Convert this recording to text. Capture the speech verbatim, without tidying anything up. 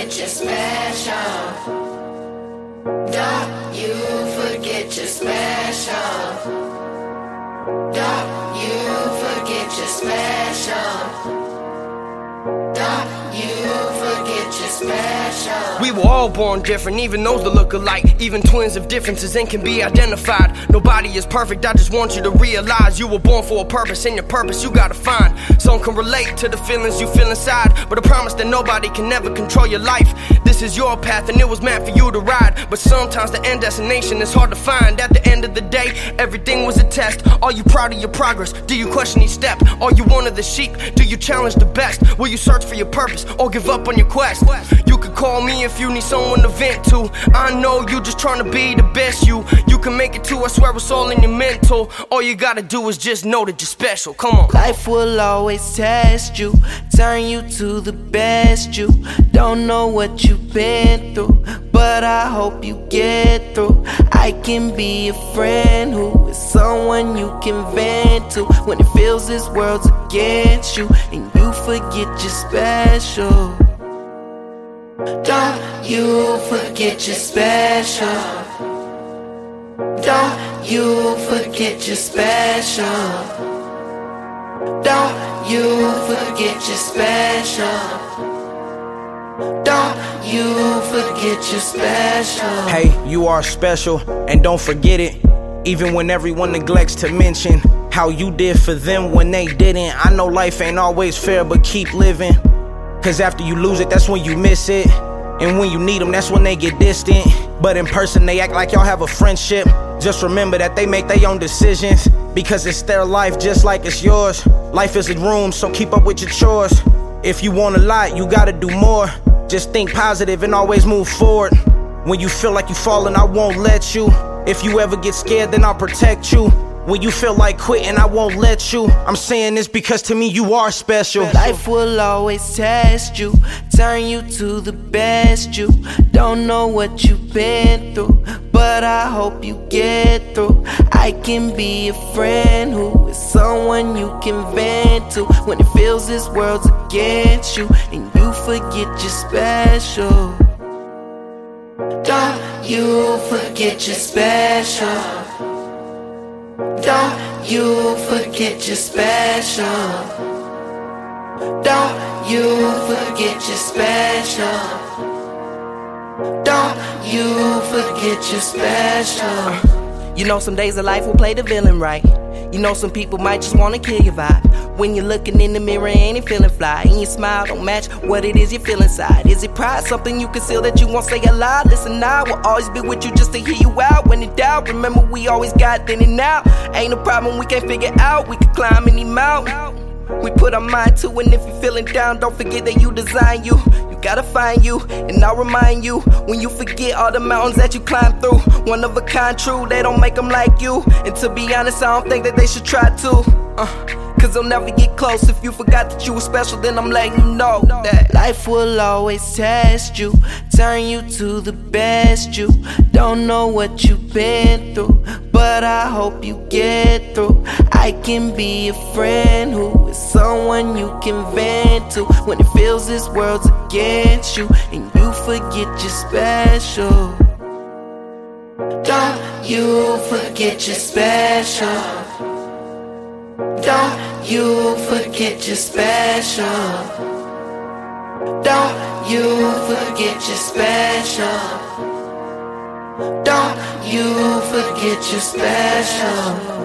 forget you're special. Don't you forget you're special. Don't you forget you're special. Don't you forget you're special. We were all born different, even those that look alike. Even twins have differences and can be identified. Nobody is perfect, I just want you to realize you were born for a purpose, and your purpose you gotta find. Some can relate to the feelings you feel inside, but I promise that nobody can ever control your life. This is your path and it was meant for you to ride, but sometimes the end destination is hard to find. At the end of the day, everything was a test. Are you proud of your progress? Do you question each step? Are you one of the sheep? Do you challenge the best? Will you search for your purpose or give up on your quest? You could call me if you need someone to vent to. I know you just trying to be the best you. You can make it too, I swear it's all in your mental. All you gotta do is just know that you're special, come on. Life will always test you, turn you to the best you. Don't know what you've been through, but I hope you get through. I can be a friend who is someone you can vent to when it feels this world's against you and you forget you're special. Don't you forget you're special. Don't you forget you're special. Don't you forget you're special. Don't you forget you're special. Hey, you are special, and don't forget it. Even when everyone neglects to mention how you did for them when they didn't. I know life ain't always fair, but keep living. Cause after you lose it, that's when you miss it. And when you need them, that's when they get distant. But in person, they act like y'all have a friendship. Just remember that they make their own decisions, because it's their life just like it's yours. Life is a room, so keep up with your chores. If you want a lot, you gotta do more. Just think positive and always move forward. When you feel like you falling, I won't let you. If you ever get scared, then I'll protect you. When you feel like quitting, I won't let you. I'm saying this because to me you are special. Life will always test you, turn you to the best you. Don't know what you've been through, but I hope you get through. I can be a friend who is someone you can vent to when it feels this world's against you and you forget you're special. Don't you forget you're special. Don't you forget you're special. Don't you forget you're special. Don't you forget you're special. You know some days of life will play the villain right. You know some people might just wanna kill your vibe. When you're looking in the mirror and it feeling fly, and your smile don't match what it is you feel inside. Is it pride, something you conceal that you won't say aloud? Listen, I will always be with you just to hear you out. When in doubt, remember we always got then and now. Ain't no problem we can't figure out, we can climb any mountain. We put our mind to it, and if you're feeling down, don't forget that you design you. You gotta find you, and I'll remind you when you forget all the mountains that you climb through. One of a kind, true, they don't make them like you. And to be honest, I don't think that they should try to. Uh. Cause they'll never get close. If you forgot that you were special, then I'm letting you know that life will always test you, turn you to the best you. Don't know what you've been through, but I hope you get through. I can be a friend who is someone you can vent to when it feels this world's against you and you forget you're special. Don't you forget you're special. Don't you forget you're special. Don't you forget you're special. Don't you forget you're special.